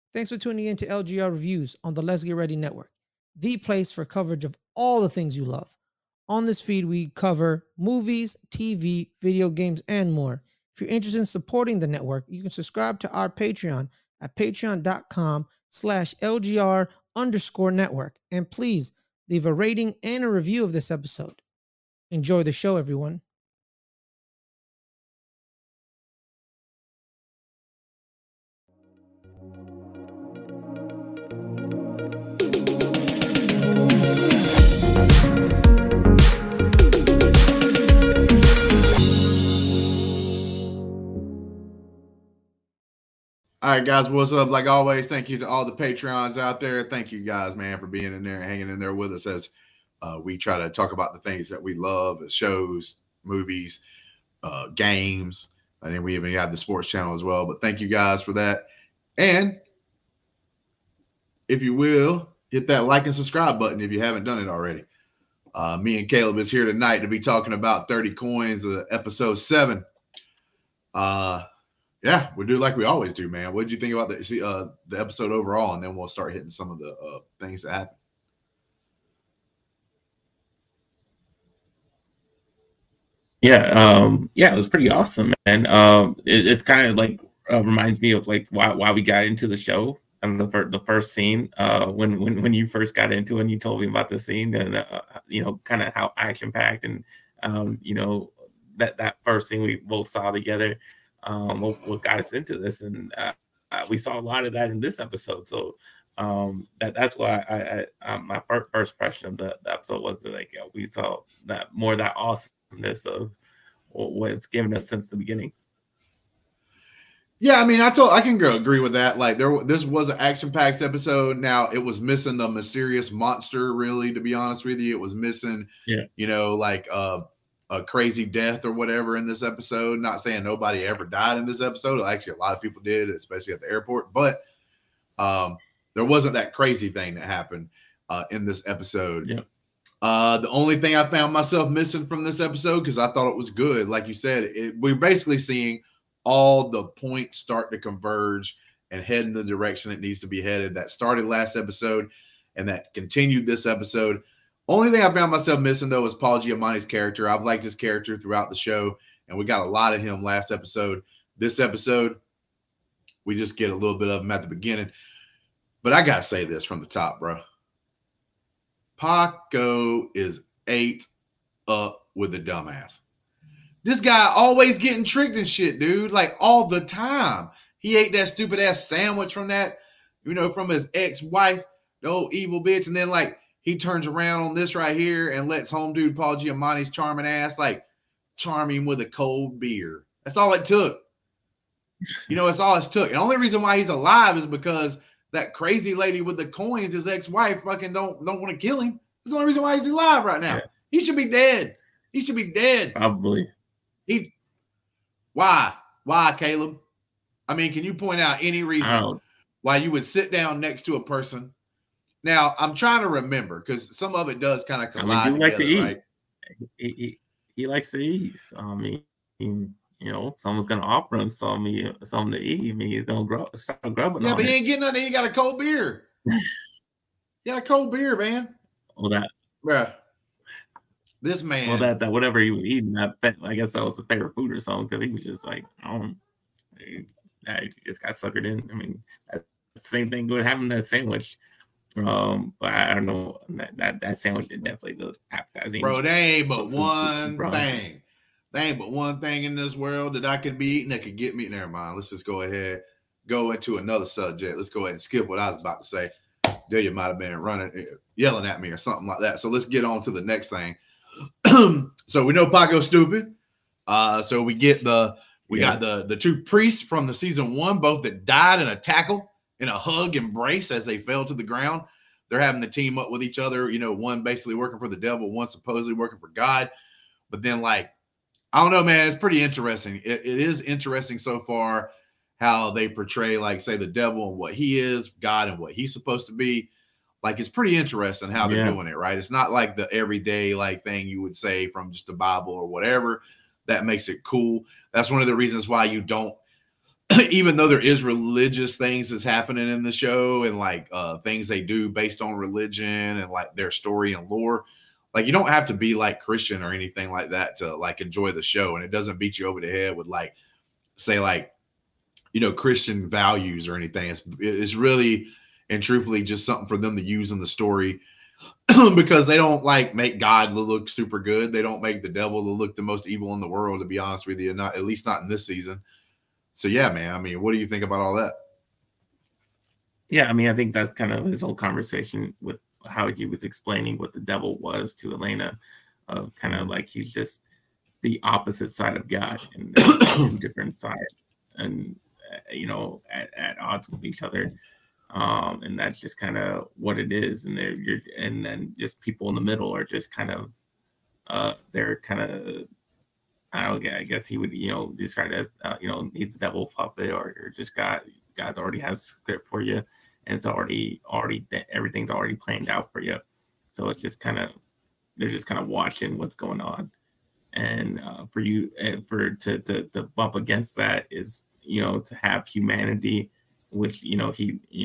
Thanks for tuning in to LGR Reviews on the Let's Get Ready Network, the place for coverage of all the things you love. On this feed, we cover movies, TV, video games, and more. If you're interested in supporting the network, you can subscribe to our Patreon at patreon.com/LGR_network. And please leave a rating and a review of this episode. Enjoy the show, everyone. All right, guys, what's up? Like always, thank you to all the Patreons out there. Thank you guys, man, for being in there and hanging in there with us as we try to talk about the things that we love, as shows, movies, games, and then we even have the sports channel as well. But thank you guys for that. And if you will, hit that like and subscribe button if you haven't done it already. Me and Caleb is here tonight to be talking about 30 Coins, episode 7. Yeah, we do like we always do, man. What did you think about the episode overall? And then we'll start hitting some of the things that happen. Yeah, it was pretty awesome, and it's kind of like reminds me of like why we got into the show and the first scene when you first got into it and you told me about the scene and kind of how action packed and that first thing we both saw together. What got us into this, and we saw a lot of that in this episode. So that's why my first impression of the episode was that, like, we saw that more of that awesomeness of what it's given us since the beginning. Yeah, I mean, I can agree with that. Like, this was an action-packed episode. Now, it was missing the mysterious monster, really, to be honest with you. It was missing, a crazy death or whatever in this episode. Not saying nobody ever died in this episode. Actually, a lot of people did, especially at the airport. But there wasn't that crazy thing that happened in this episode. Yeah. The only thing I found myself missing from this episode, because I thought it was good, like you said, we're basically seeing all the points start to converge and head in the direction it needs to be headed. That started last episode and that continued this episode. Only thing I found myself missing, though, was Paul Giamatti's character. I've liked his character throughout the show, and we got a lot of him last episode. This episode, we just get a little bit of him at the beginning. But I got to say this from the top, bro. Paco is ate up with the dumbass. This guy always getting tricked and shit, dude. Like, all the time. He ate that stupid-ass sandwich from from his ex-wife, the old evil bitch, and then, like, he turns around on this right here and lets home dude Paul Giamatti's charming ass, like, charm him with a cold beer. That's all it took. That's all it took. And the only reason why he's alive is because that crazy lady with the coins, his ex-wife, fucking don't want to kill him. That's the only reason why he's alive right now. Yeah. He should be dead. He should be dead. Probably. Why? Why, Caleb? I mean, can you point out any reason why you would sit down next to a person? Now, I'm trying to remember, because some of it does kind of collide together, like to eat. Right? He likes to eat. I mean, someone's going to offer him something to eat. I mean, he's going to start grubbing. Yeah, but he ain't getting nothing. He got a cold beer. He got a cold beer, man. Well, bruh. This man. Well, that whatever he was eating, I guess that was a favorite food or something, because he was just like, he just got suckered in. I mean, that's the same thing with having that sandwich. But I don't know, that sandwich did definitely look appetizing. Bro, they ain't but one thing. There ain't but one thing in this world that I could be eating that could get me. Never mind. Let's just go ahead, go into another subject. Let's go ahead and skip what I was about to say. Delia might have been yelling at me or something like that. So let's get on to the next thing. So we know Paco's stupid. So we get got the two priests from the season 1, both that died in a tackle, in a hug embrace as they fell to the ground. They're having to team up with each other. One basically working for the devil, one supposedly working for God. But then, like, I don't know, man. It's pretty interesting. It is interesting so far how they portray, like, say, the devil and what he is, God and what he's supposed to be. Like, it's pretty interesting how they're doing it, right? It's not like the everyday, like, thing you would say from just the Bible or whatever. That makes it cool. That's one of the reasons why you don't even though there is religious things that's happening in the show and like things they do based on religion and like their story and lore, like you don't have to be like Christian or anything like that to like enjoy the show. And it doesn't beat you over the head with like, say like, you know, Christian values or anything. It's really and truthfully just something for them to use in the story because they don't like make God look super good. They don't make the devil look the most evil in the world, to be honest with you. Not, at least not in this season. So yeah, man, I mean, what do you think about all that? Yeah, I mean, I think that's kind of his whole conversation with how he was explaining what the devil was to Elena, of kind of like he's just the opposite side of God, and there's two different sides, and you know, at odds with each other, and that's just kind of what it is. And and then just people in the middle are just kind of, they're kind of, I guess he would, you know, describe it as, you know, he's a devil puppet, or just God already has a script for you, and it's already everything's already planned out for you. So it's just kind of, they're just kind of watching what's going on. And for you, to bump against that is, you know, to have humanity with, you know,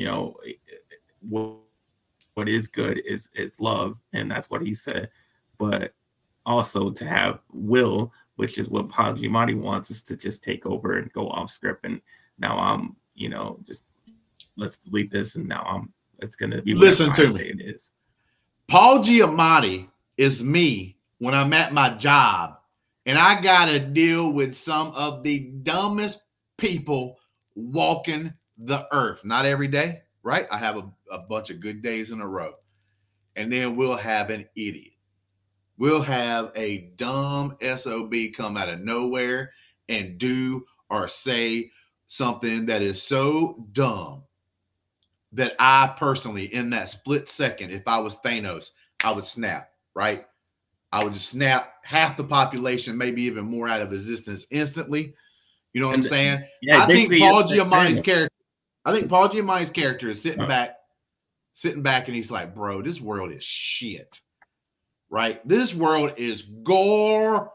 what is good is love, and that's what he said. But also to have will, which is what Paul Giamatti wants, is to just take over and go off script. And now I'm, you know, just let's delete this, and now it's gonna be. Listen to me. It is. Paul Giamatti is me when I'm at my job and I gotta deal with some of the dumbest people walking the earth. Not every day, right? I have a bunch of good days in a row. And then we'll have an idiot. We'll have a dumb SOB come out of nowhere and do or say something that is so dumb that I personally, in that split second, if I was Thanos, I would snap, right? I would just snap half the population, maybe even more, out of existence instantly. You know what I'm saying? Yeah, I think Paul Giamatti's character is sitting back, and he's like, bro, this world is shit. Right? This world is garbage.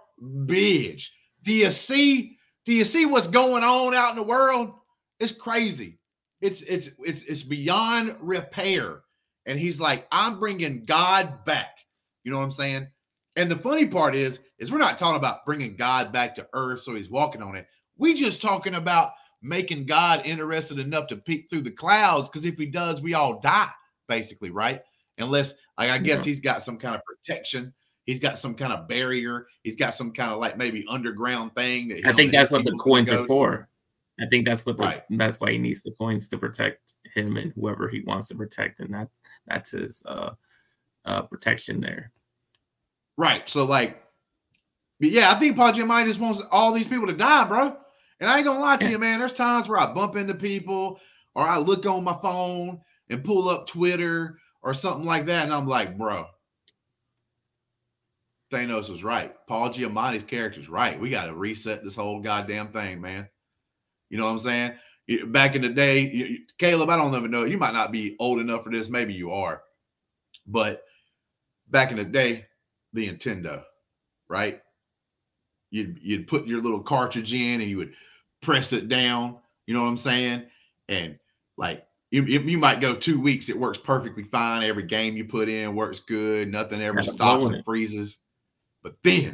Do you see what's going on out in the world? It's crazy. It's beyond repair. And he's like, I'm bringing God back. You know what I'm saying? And the funny part is we're not talking about bringing God back to earth so he's walking on it. We just talking about making God interested enough to peek through the clouds, because if he does, we all die, basically, right? Unless, like, I guess he's got some kind of protection. He's got some kind of barrier. He's got some kind of like maybe underground thing. That I think that's what the coins are for. I think that's what that's why he needs the coins, to protect him and whoever he wants to protect, and that's his protection there. Right. So like, yeah, I think Paul Giamatti just wants all these people to die, bro. And I ain't gonna lie to you, man. There's times where I bump into people, or I look on my phone and pull up Twitter or something like that, and I'm like, bro, Thanos was right. Paul Giamatti's character's right. We got to reset this whole goddamn thing, man. You know what I'm saying? Back in the day, Caleb, I don't even know. You might not be old enough for this. Maybe you are. But back in the day, the Nintendo, right? You'd put your little cartridge in and you would press it down. You know what I'm saying? And like, you might go 2 weeks. It works perfectly fine. Every game you put in works good. Nothing ever stops and freezes. But then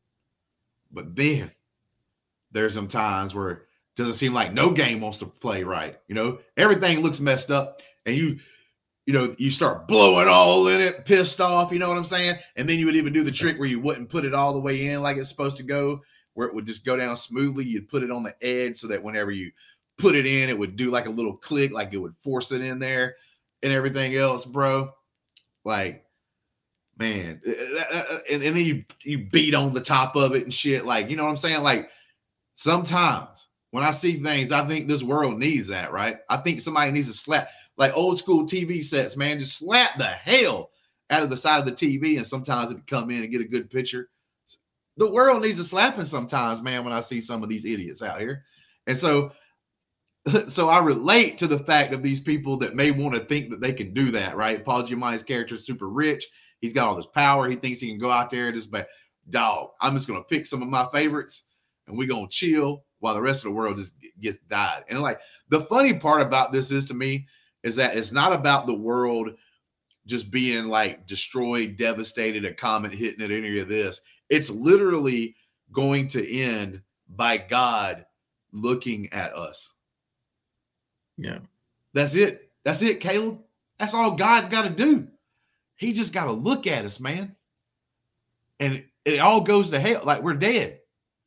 there's some times where it doesn't seem like no game wants to play right. You know, everything looks messed up, and you start blowing all in it, pissed off. You know what I'm saying? And then you would even do the trick where you wouldn't put it all the way in like it's supposed to go, where it would just go down smoothly. You'd put it on the edge so that whenever you put it in, it would do like a little click, like it would force it in there and everything else, bro. Like, man, and then you beat on the top of it and shit. Like, you know what I'm saying? Like, sometimes when I see things, I think this world needs that, right? I think somebody needs to slap, like old school TV sets, man, just slap the hell out of the side of the TV, and sometimes it come in and get a good picture. The world needs a slapping sometimes, man, when I see some of these idiots out here. And so I relate to the fact of these people that may want to think that they can do that, right? Paul Giamatti's character is super rich. He's got all this power. He thinks he can go out there and just be, dog, I'm just going to pick some of my favorites and we're going to chill. while the rest of the world just gets died. And like the funny part about this is to me is that it's not about the world just being like destroyed, devastated, a comet hitting it, any of this. It's literally going to end by God looking at us. Yeah. That's it. That's it, Caleb. That's all God's got to do. He just got to look at us, man. And it all goes to hell. Like we're dead.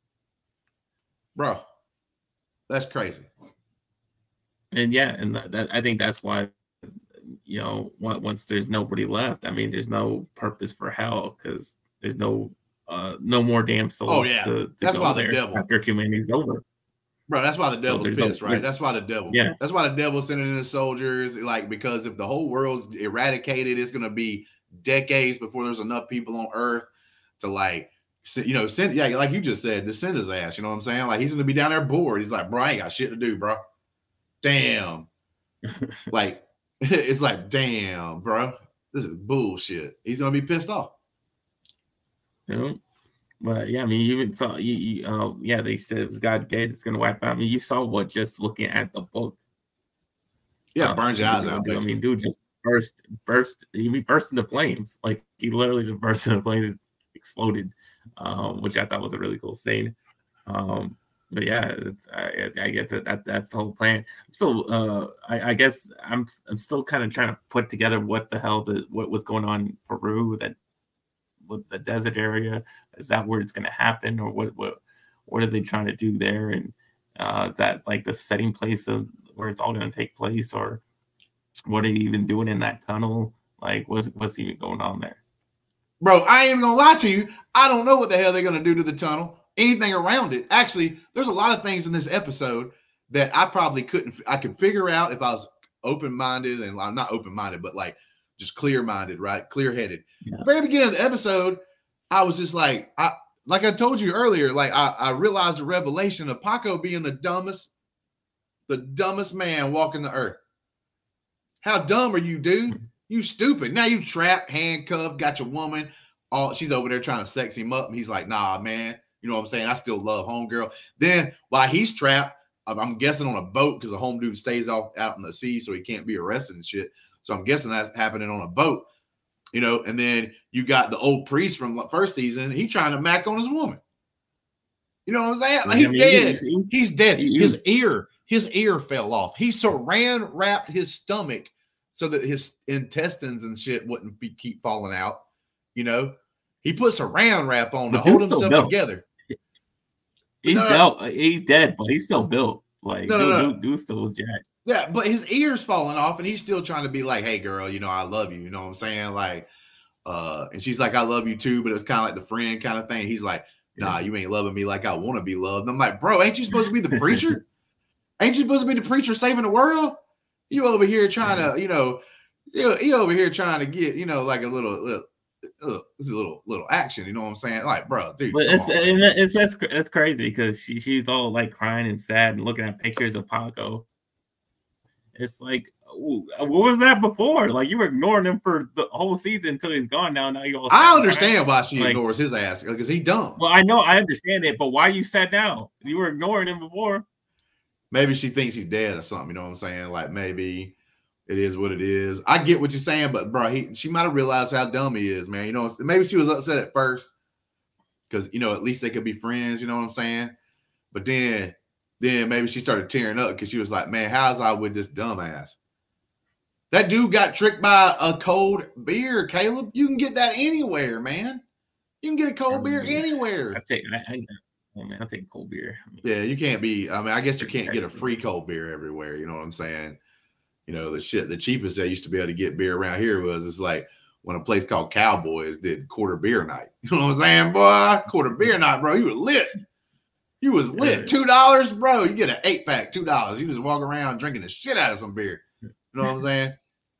Bro, that's crazy. And yeah, and that I think that's why, you know, once there's nobody left, I mean, there's no purpose for hell because there's no more damn souls to that's go why there the devil after humanity's over. Bro, that's why the devil's pissed, right? That's why the devil. Yeah. That's why the devil's sending in the soldiers, like, because if the whole world's eradicated, it's gonna be decades before there's enough people on Earth to like, you know, send, yeah, like you just said, to send his ass. You know what I'm saying? Like he's gonna be down there bored. He's like, bro, I ain't got shit to do, bro. Damn. Like it's like, damn, bro, this is bullshit. He's gonna be pissed off. Yeah. But yeah, I mean, you even saw yeah, they said it was God gate. It's gonna wipe out. I mean, you saw what just looking at the book. Yeah, burns your eyes out. I mean, dude just burst. He burst into flames. Like he literally just burst into flames, exploded, which I thought was a really cool scene. But yeah, I get that's the whole plan. So I guess I'm still kind of trying to put together what the hell what was going on in Peru, that with the desert area. Is that where it's going to happen, or what are they trying to do there? And is that like the setting place of where it's all going to take place, or what are they even doing in that tunnel? Like what's even going on there? Bro, I ain't even gonna lie to you. I don't know what the hell they're gonna do to the tunnel. Anything around it. Actually, there's a lot of things in this episode that I probably I could figure out if I was open-minded, and I'm not open-minded, but like just clear-minded, right? Clear-headed. Yeah. Very beginning of the episode, I was just like I told you earlier, like I realized the revelation of Paco being the dumbest man walking the earth. How dumb are you, dude? You stupid. Now you trapped, handcuffed, got your woman. She's over there trying to sex him up, and he's like, nah, man. You know what I'm saying? I still love homegirl. Then while he's trapped, I'm guessing on a boat, because the home dude stays out in the sea, so he can't be arrested and shit. So I'm guessing that's happening on a boat, you know. And then you got the old priest from the first season. He trying to mac on his woman. You know what I'm saying? Like, he's dead. He's dead. His ear fell off. He saran wrapped his stomach so that his intestines and shit wouldn't keep falling out. You know, he put saran wrap on to hold himself together. He's dead, but he's still built. Like dude still was jacked. Yeah, but his ear's falling off, and he's still trying to be like, "Hey, girl, you know I love you." You know what I'm saying? Like, and she's like, "I love you too," but it's kind of like the friend kind of thing. He's like, "Nah, you ain't loving me like I want to be loved." And I'm like, "Bro, ain't you supposed to be the preacher? Ain't you supposed to be the preacher saving the world? You over here trying to, you know, you over here trying to get, you know, like a little action." You know what I'm saying? Like, bro, dude. But it's crazy because she's all like crying and sad and looking at pictures of Paco. It's like, what was that before? Like you were ignoring him for the whole season until he's gone. Now you all. I understand why she ignores his ass, because he dumb. Well, I know, I understand it, but why you sad now? You were ignoring him before. Maybe she thinks he's dead or something. You know what I'm saying? Like maybe it is what it is. I get what you're saying, but bro, she might have realized how dumb he is, man. You know, maybe she was upset at first because, you know, at least they could be friends. You know what I'm saying? But then maybe she started tearing up because she was like, man, how's I with this dumbass? That dude got tricked by a cold beer, Caleb. You can get that anywhere, man. You can get a cold beer anywhere. I'll take cold beer. Yeah, you can't be. I mean, I guess you can't get a free cold beer everywhere. You know what I'm saying? You know, the cheapest I used to be able to get beer around here was, it's like when a place called Cowboys did quarter beer night. You know what I'm saying, boy? Quarter beer night, bro. You were lit. You was lit. $2, bro. You get an 8-pack, $2. You just walk around drinking the shit out of some beer. You know what I'm saying?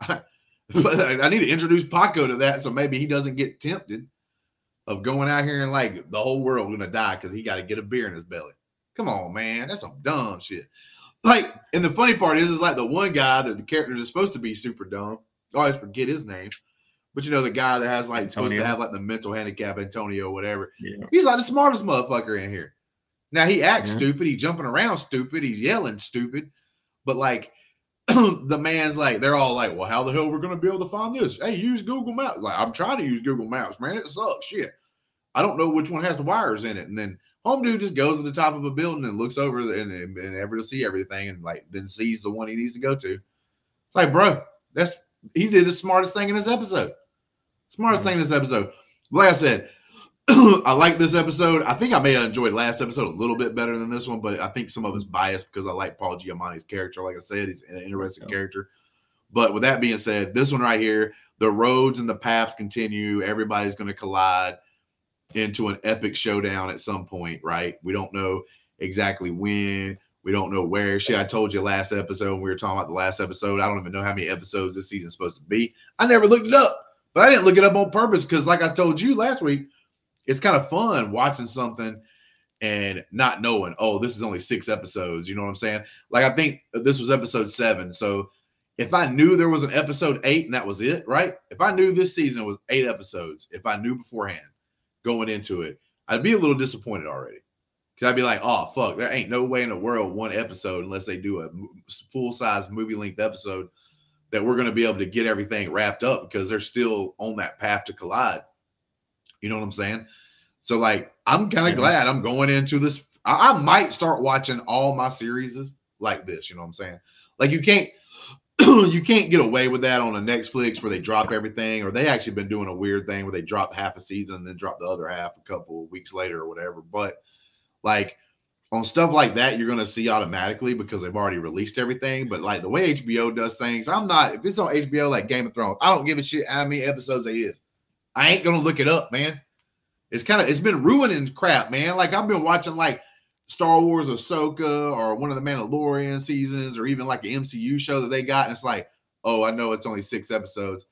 But I need to introduce Paco to that, so maybe he doesn't get tempted of going out here and like the whole world gonna die because he got to get a beer in his belly. Come on, man. That's some dumb shit. Like, and the funny part is like the one guy that the character is supposed to be super dumb. I always forget his name. But you know, the guy that has like Antonio. Supposed to have like the mental handicap, Antonio, whatever. Yeah. He's like the smartest motherfucker in here. Now he acts stupid, he's jumping around stupid, he's yelling stupid, but like the man's like, they're all like, well, how the hell we're gonna be able to find this? Hey, use Google Maps. Like, I'm trying to use Google Maps, man. It sucks. Shit. I don't know which one has the wires in it. And then home dude just goes to the top of a building and looks over and able to see everything, and like then sees the one he needs to go to. It's like, bro, he did the smartest thing in this episode. Smartest thing in this episode. Like I said, I like this episode. I think I may have enjoyed last episode a little bit better than this one, but I think some of it's biased because I like Paul Giamatti's character. Like I said, he's an interesting character. But with that being said, this one right here, the roads and the paths continue. Everybody's going to collide into an epic showdown at some point, right? We don't know exactly when. We don't know where. Shit, I told you last episode when we were talking about the last episode, I don't even know how many episodes this season's supposed to be. I never looked it up, but I didn't look it up on purpose because like I told you last week, it's kind of fun watching something and not knowing, oh, this is only 6 episodes. You know what I'm saying? Like, I think this was episode 7. So if I knew there was an episode 8 and that was it, right? If I knew this season was 8 episodes, if I knew beforehand going into it, I'd be a little disappointed already. Because I'd be like, oh, fuck, there ain't no way in the world 1 episode, unless they do a full-size movie-length episode, that we're going to be able to get everything wrapped up because they're still on that path to collide. You know what I'm saying? So, like, I'm kind of glad I'm going into this. I might start watching all my series like this. You know what I'm saying? Like, you can't get away with that on a Netflix where they drop everything, or they actually been doing a weird thing where they drop half a season and then drop the other half a couple of weeks later or whatever. But like on stuff like that, you're going to see automatically because they've already released everything. But like the way HBO does things, if it's on HBO like Game of Thrones, I don't give a shit how many episodes it is. I ain't going to look it up, man. It's been ruining crap, man. Like I've been watching like Star Wars Ahsoka or one of the Mandalorian seasons or even like the MCU show that they got. And it's like, oh, I know it's only 6 episodes.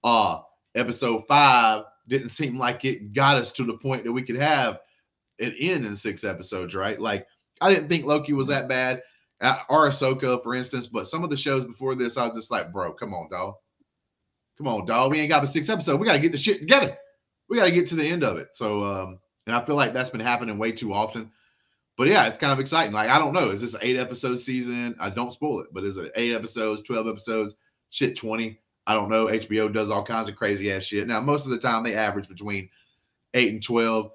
Episode 5 didn't seem like it got us to the point that we could have it end in 6 episodes, right? Like I didn't think Loki was that bad or Ahsoka, for instance, but some of the shows before this, I was just like, bro, come on, dog. Come on, dog. We ain't got but 6 episodes. We got to get the shit together. We got to get to the end of it. So, and I feel like that's been happening way too often. But yeah, it's kind of exciting. Like, I don't know. Is this an 8-episode season? I don't spoil it, but is it 8 episodes, 12 episodes, 20? I don't know. HBO does all kinds of crazy ass shit. Now, most of the time they average between 8 and 12.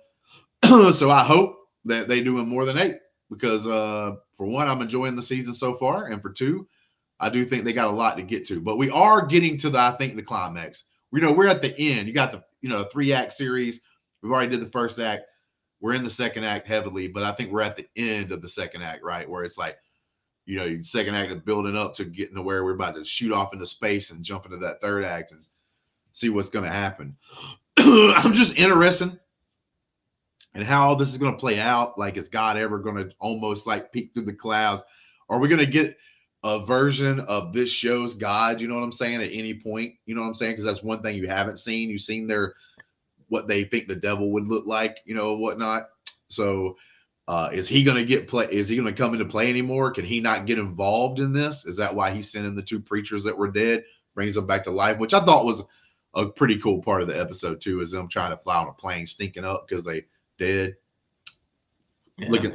So I hope that they doing more than 8 because for one, I'm enjoying the season so far. And for 2, I do think they got a lot to get to, but we are getting to the climax. We're at the end. You got the 3-act series. We've already did the first act. We're in the second act heavily, but I think we're at the end of the second act, right? Where it's like, second act is building up to getting to where we're about to shoot off into space and jump into that third act and see what's going to happen. I'm just interested in how all this is going to play out. Like, is God ever going to almost like peek through the clouds? Are we going to get a version of this show's God? You know what I'm saying? At any point, you know what I'm saying? Because that's one thing you haven't seen. You've seen what they think the devil would look like, whatnot. So is he going to is he going to come into play anymore? Can he not get involved in this? Is that why he's sending the 2 preachers that were dead, brings them back to life, which I thought was a pretty cool part of the episode too, is them trying to fly on a plane, stinking up because they dead. Yeah, look at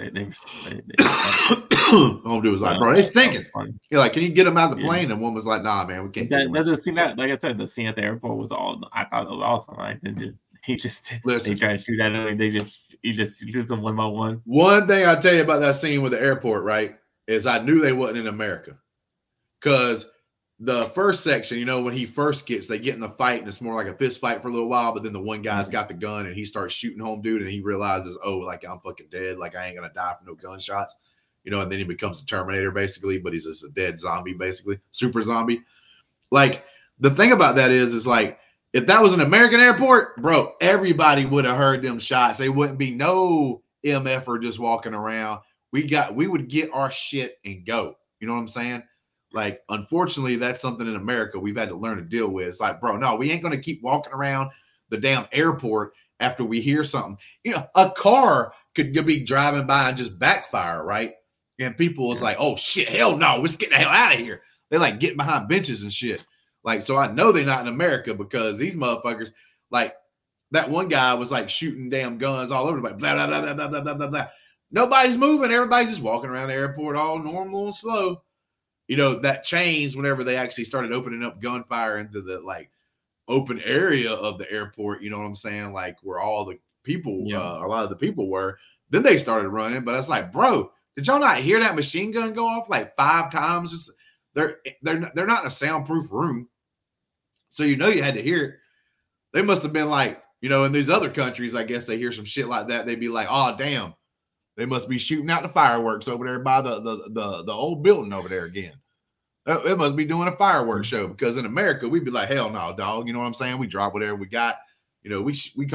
home dude was like, bro, they stinking. You're like, can you get them out of the plane? And one was like, nah, man, we can't. That scene that, like I said, the scene at the airport was I thought it was awesome. Like they try to shoot at him. He just shoots them one by one. One thing I tell you about that scene with the airport, right, is I knew they wasn't in America, because the first section, when he first they get in the fight and it's more like a fist fight for a little while, but then the one guy's got the gun and he starts shooting home dude and he realizes, oh, like I'm fucking dead, like I ain't gonna die from no gunshots, and then he becomes a Terminator basically, but he's just a dead zombie basically, super zombie. Like the thing about that is like, if that was an American airport, bro, everybody would have heard them shots. They wouldn't be no MFer just walking around. We would get our shit and go. You know what I'm saying? Like, unfortunately, that's something in America we've had to learn to deal with. It's like, bro, no, we ain't going to keep walking around the damn airport after we hear something. A car could be driving by and just backfire, right? And people is like, oh, shit, hell no, let's get the hell out of here. They like getting behind benches and shit. Like, so I know they're not in America because these motherfuckers, like that one guy was like shooting damn guns all over the place, blah, blah, blah, blah, blah, blah, blah, blah. Nobody's moving. Everybody's just walking around the airport all normal and slow. You know, that changed whenever they actually started opening up gunfire into the like open area of the airport. You know what I'm saying? Like where all the people, a lot of the people were. Then they started running. But it's like, bro, did y'all not hear that machine gun go off like 5 times? They're not in a soundproof room, so you know you had to hear it. They must have been like, you know, in these other countries, I guess they hear some shit like that. They'd be like, oh damn, they must be shooting out the fireworks over there by the old building over there again. It must be doing a fireworks show, because in America we'd be like, hell no, dog. You know what I'm saying? We drop whatever we got. You know,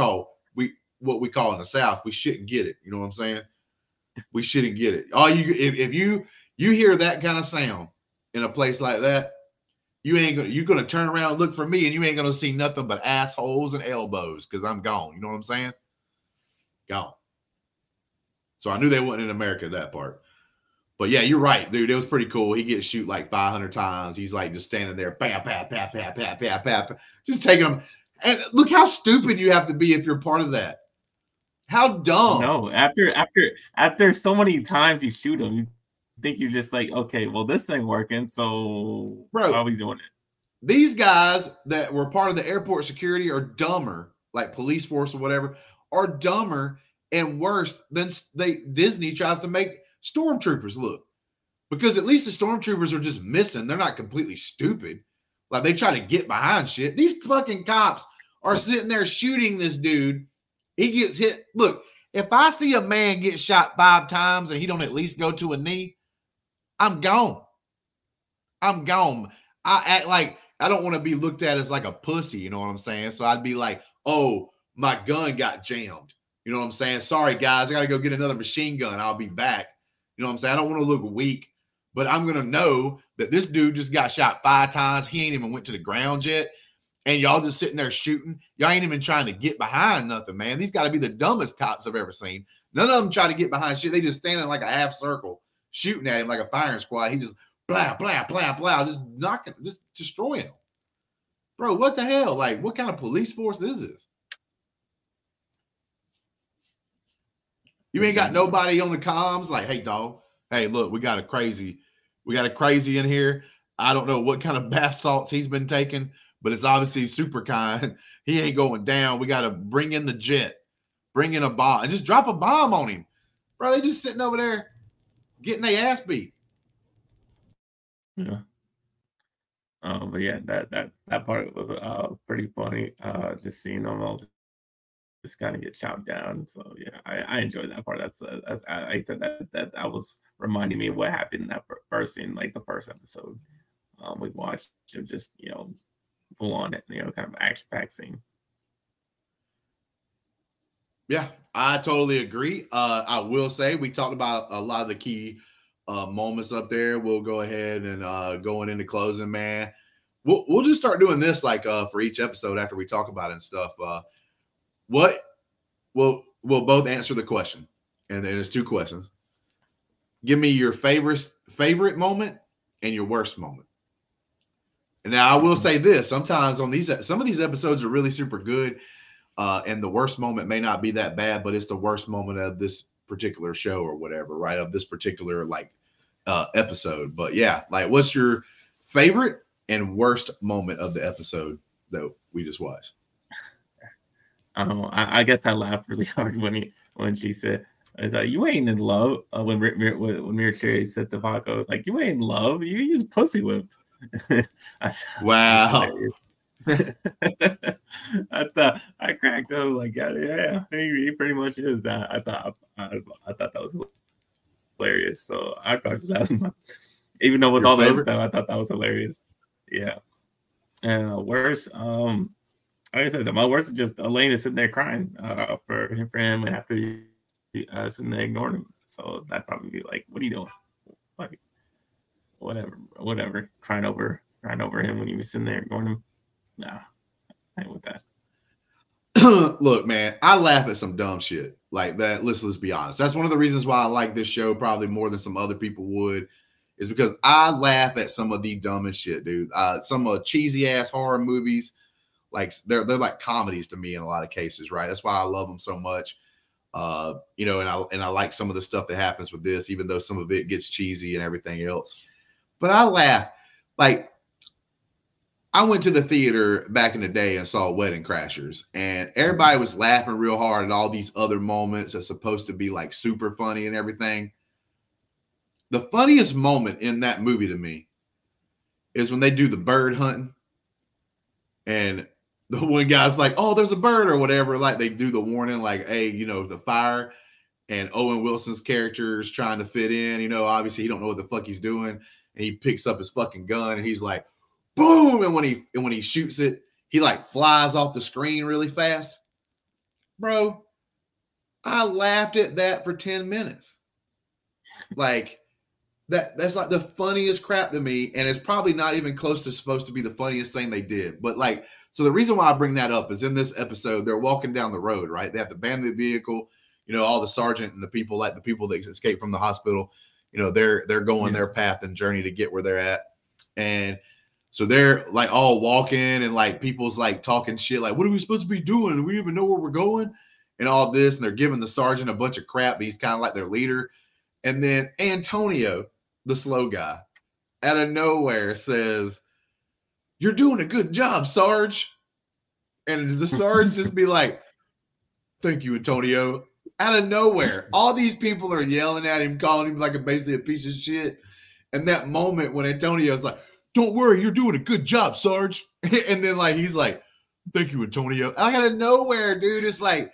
what we call in the South, we shouldn't get it. You know what I'm saying? We shouldn't get it. If you hear that kind of sound in a place like that, you're gonna turn around and look for me, and you ain't gonna see nothing but assholes and elbows, because I'm gone. You know what I'm saying? Gone. So I knew they wasn't in America, that part. But yeah, you're right, dude. It was pretty cool. He gets shoot like 500 times. He's like just standing there, bam, bam, bam, bam, bam, bam, bam, just taking them. And look how stupid you have to be if you're part of that. How dumb. No, after so many times you shoot him, you think you're just like, okay, well, this ain't working, so bro, why are we doing it? These guys that were part of the airport security are dumber, like police force or whatever, are dumber and worse than Disney tries to make stormtroopers look. Because at least the stormtroopers are just missing. They're not completely stupid. Like they try to get behind shit. These fucking cops are sitting there shooting this dude. He gets hit. Look, if I see a man get shot 5 times and he don't at least go to a knee, I'm gone. I'm gone. I act like I don't want to be looked at as like a pussy. You know what I'm saying? So I'd be like, oh, my gun got jammed. You know what I'm saying? Sorry, guys. I got to go get another machine gun. I'll be back. You know what I'm saying? I don't want to look weak, but I'm going to know that this dude just got shot 5 times. He ain't even went to the ground yet. And y'all just sitting there shooting. Y'all ain't even trying to get behind nothing, man. These got to be the dumbest cops I've ever seen. None of them try to get behind shit. They just standing like a half circle, shooting at him like a firing squad. He just blah, blah, blah, blah, just knocking, just destroying him. Bro, what the hell? Like, what kind of police force is this? You ain't got nobody on the comms like, hey, dog, hey, look, we got a crazy in here. I don't know what kind of bath salts he's been taking, but it's obviously super kind. He ain't going down. We got to bring in the jet, bring in a bomb, and just drop a bomb on him. Bro, they just sitting over there getting their ass beat. Yeah. But yeah, that part was pretty funny. Just seeing them all just kind of get chopped down. So yeah, I enjoyed that part. That's I said that was reminding me of what happened in that first scene, like the first episode we watched. It was just, you know, full on, you know, kind of action-packed scene. Yeah, I totally agree. I will say we talked about a lot of the key moments up there. We'll go ahead and going into closing, man. We'll just start doing this like for each episode after we talk about it and stuff. What we'll both answer the question, and then it's 2 questions. Give me your favorite moment and your worst moment. And now I will say this: sometimes on some of these episodes are really super good, and the worst moment may not be that bad, but it's the worst moment of this particular show or whatever, right? Of this particular like episode. But yeah, like, what's your favorite and worst moment of the episode that we just watched? I guess I laughed really hard when she said, "It's like, you ain't in love." When Mira Cherry said to Paco, like, "You ain't in love. You just pussy whipped." Wow. I thought I cracked up like, yeah, he pretty much is that. I thought that was hilarious. So I thought that was even though with all the other stuff, I thought that was hilarious. Yeah. And worse, like I said, my worst is just Elena sitting there crying for him and after he sitting there ignoring him. So that'd probably be like, what are you doing? Like, whatever, crying over him when he was sitting there ignoring him. Nah, I ain't with that. Look, man, I laugh at some dumb shit like that. Let's be honest. That's one of the reasons why I like this show probably more than some other people would, is because I laugh at some of the dumbest shit, dude. Some cheesy ass horror movies, like they're like comedies to me in a lot of cases, right? That's why I love them so much. You know, and I like some of the stuff that happens with this, even though some of it gets cheesy and everything else. But I laugh. Like, I went to the theater back in the day and saw Wedding Crashers, and everybody was laughing real hard at all these other moments that's supposed to be like super funny and everything. The funniest moment in that movie to me is when they do the bird hunting, and the one guy's like, "Oh, there's a bird," or whatever. Like, they do the warning, like, "Hey, you know, the fire." And Owen Wilson's character is trying to fit in. You know, obviously he don't know what the fuck he's doing, and he picks up his fucking gun and he's like, boom! And when he shoots it, he like flies off the screen really fast. Bro, I laughed at that for 10 minutes. Like, that's like the funniest crap to me, and it's probably not even close to supposed to be the funniest thing they did. But like, so the reason why I bring that up is in this episode, they're walking down the road, right? They have to ban the vehicle. You know, all the sergeant and the people that escape from the hospital, you know, they're going their path and journey to get where they're at. And so they're like all walking, and like people's like talking shit, like, what are we supposed to be doing? Do we even know where we're going? And all this, and they're giving the sergeant a bunch of crap, but he's kind of like their leader. And then Antonio, the slow guy, out of nowhere says, "You're doing a good job, Sarge." And the Sarge just be like, "Thank you, Antonio." Out of nowhere, all these people are yelling at him, calling him like basically a piece of shit. And that moment when Antonio's like, "Don't worry, you're doing a good job, Sarge." And then like he's like, "Thank you, Antonio." Out of nowhere, dude, it's like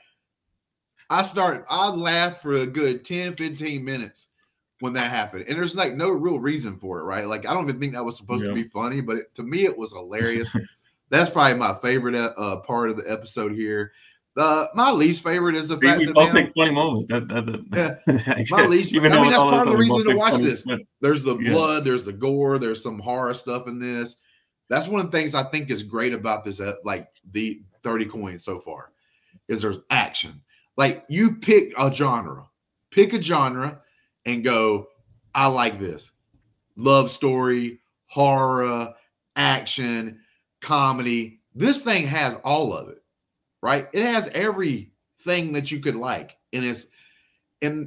I laughed for a good 10, 15 minutes when that happened. And there's like no real reason for it, right? Like, I don't even think that was supposed to be funny, but to me it was hilarious. That's probably my favorite part of the episode here. My least favorite is the fact we that both make funny moments. My least. I mean, that's part of the reason to watch this. There's the blood, there's the gore, there's some horror stuff in this. That's one of the things I think is great about this, like the 30 coins so far, is there's action. Like, you pick a genre and go, I like this. Love story, horror, action, comedy. This thing has all of it. Right? It has everything that you could like. I don't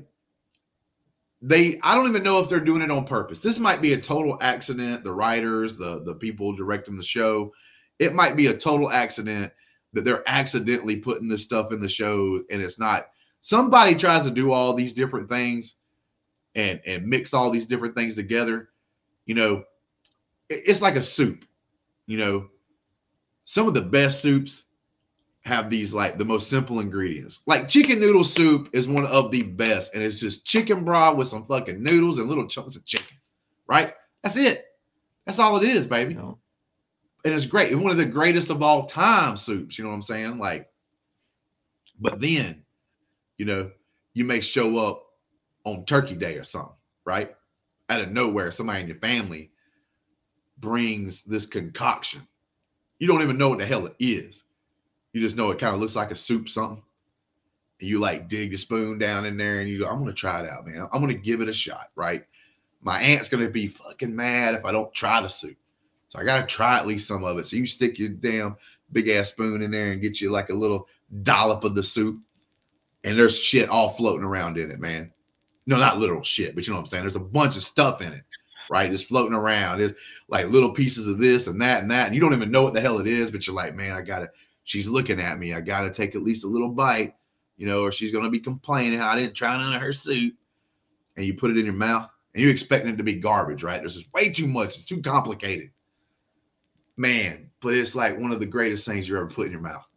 even know if they're doing it on purpose. This might be a total accident. The writers, the people directing the show, it might be a total accident that they're accidentally putting this stuff in the show, and it's not. Somebody tries to do all these different things and mix all these different things together. You know, it's like a soup. You know, some of the best soups have these like the most simple ingredients. Like, chicken noodle soup is one of the best, and it's just chicken broth with some fucking noodles and little chunks of chicken, right? That's it. That's all it is, baby. And it's great. It's one of the greatest of all time soups. You know what I'm saying? Like, but then, you know, you may show up on Turkey Day or something, right? Out of nowhere, somebody in your family brings this concoction. You don't even know what the hell it is. You just know it kind of looks like a soup something. And you like dig the spoon down in there and you go, I'm going to try it out, man. I'm going to give it a shot, right? My aunt's going to be fucking mad if I don't try the soup. So I got to try at least some of it. So you stick your damn big ass spoon in there and get you like a little dollop of the soup. And there's shit all floating around in it, man. No, not literal shit, but you know what I'm saying? There's a bunch of stuff in it, right? Just floating around. There's like little pieces of this and that and that. And you don't even know what the hell it is, but you're like, man, she's looking at me. I got to take at least a little bite, you know, or she's going to be complaining how I didn't try none of her soup. And you put it in your mouth and you're expecting it to be garbage, right? There's just way too much. It's too complicated. Man, but it's like one of the greatest things you ever put in your mouth.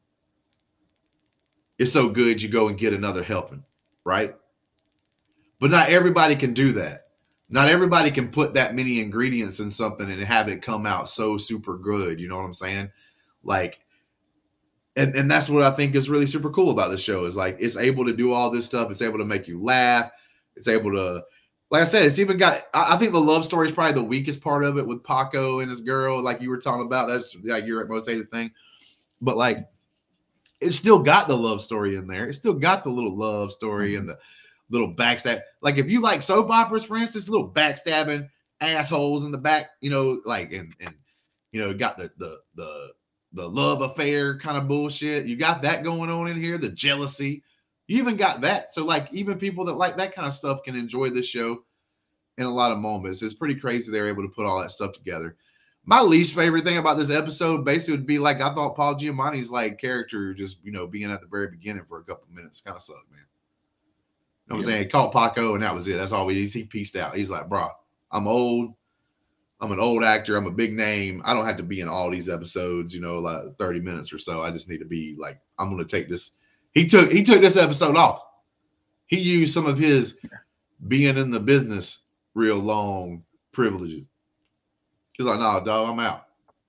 It's so good you go and get another helping, right? But not everybody can do that. Not everybody can put that many ingredients in something and have it come out so super good. You know what I'm saying? Like, and that's what I think is really super cool about this show is like, it's able to do all this stuff. It's able to make you laugh. It's able to, like I said, it's even got, I think the love story is probably the weakest part of it with Paco and his girl, like you were talking about. That's like your most hated thing. But like, it's still got the love story in there. It's still got the little love story and the little backstab. Like, if you like soap operas, for instance, little backstabbing assholes in the back, you know, like, and you know, got the love affair kind of bullshit. You got that going on in here, the jealousy, You even got that. So like even people that like that kind of stuff can enjoy this show in a lot of moments. It's pretty crazy they're able to put all that stuff together. My least favorite thing about this episode basically would be like I thought Paul Giamatti's like character just, you know, being at the very beginning for a couple of minutes kind of sucked, man. You know what I'm saying? He caught Paco and that was it. That's all he pieced out. He's like, bro, I'm old. I'm an old actor. I'm a big name. I don't have to be in all these episodes, you know, like 30 minutes or so. I just need to be like, I'm going to take this. He took this episode off. He used some of his being in the business real long privileges. He's like, no, dog, I'm out.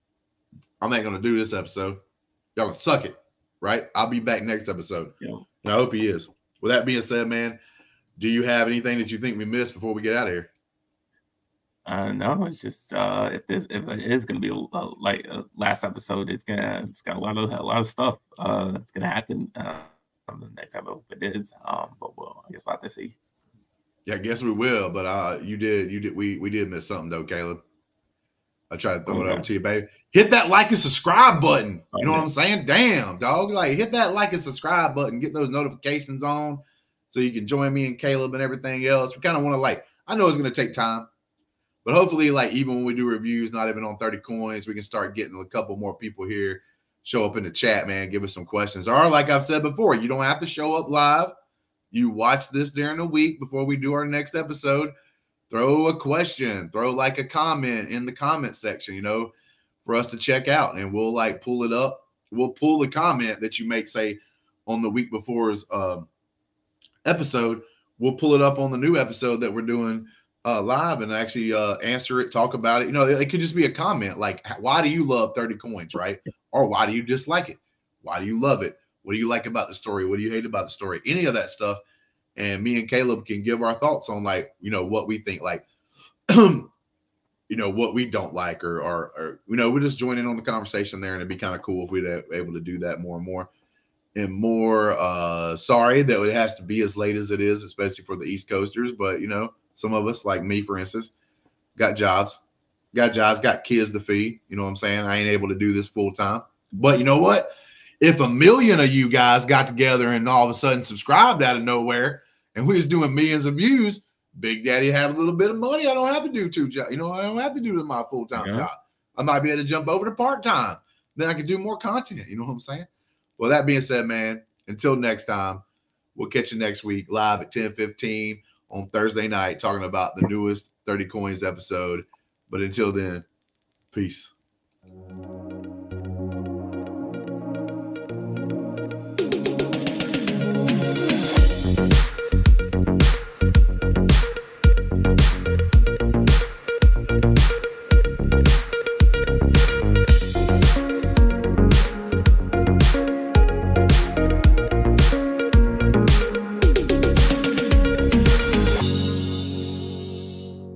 I ain't going to do this episode. Y'all going to suck it, right? I'll be back next episode. Yeah. And I hope he is. With that being said, man, do you have anything that you think we missed before we get out of here? No, it's just if it is going to be like last episode, it's got a lot of stuff that's going to happen on the next episode. It is, but well, I guess we'll have to see. Yeah, I guess we will. But we did miss something though, Caleb. I tried to throw it over to you, baby. Hit that like and subscribe button. You know what I'm saying? Damn, dog. Like hit that like and subscribe button. Get those notifications on so you can join me and Caleb and everything else. We kind of want to like. I know it's going to take time. But hopefully, like, even when we do reviews, not even on 30 coins, we can start getting a couple more people here, show up in the chat, man, give us some questions. Or like I've said before, you don't have to show up live. You watch this during the week before we do our next episode. Throw a question, throw like a comment in the comment section, you know, for us to check out. And we'll like pull it up. We'll pull the comment that you make, say, on the week before's episode. We'll pull it up on the new episode that we're doing live and actually answer it, talk about it. You know, it could just be a comment like, why do you love 30 coins, right? Or why do you dislike it? Why do you love it? What do you like about the story? What do you hate about the story? Any of that stuff. And me and Caleb can give our thoughts on like, you know, what we think, like, you know, what we don't like or, you know, we're just joining on the conversation there. And it'd be kind of cool if we're able to do that more and more. And more sorry that it has to be as late as it is, especially for the East Coasters. But, you know, some of us, like me, for instance, got jobs, got kids to feed. You know what I'm saying? I ain't able to do this full time. But you know what? If 1 million of you guys got together and all of a sudden subscribed out of nowhere and we was doing millions of views, Big Daddy have a little bit of money. I don't have to do 2 jobs. You know, I don't have to do my full-time job. I might be able to jump over to part-time. Then I can do more content. You know what I'm saying? Well, that being said, man, until next time, we'll catch you next week live at 10:15 on Thursday night, talking about the newest 30 Coins episode. But until then, peace.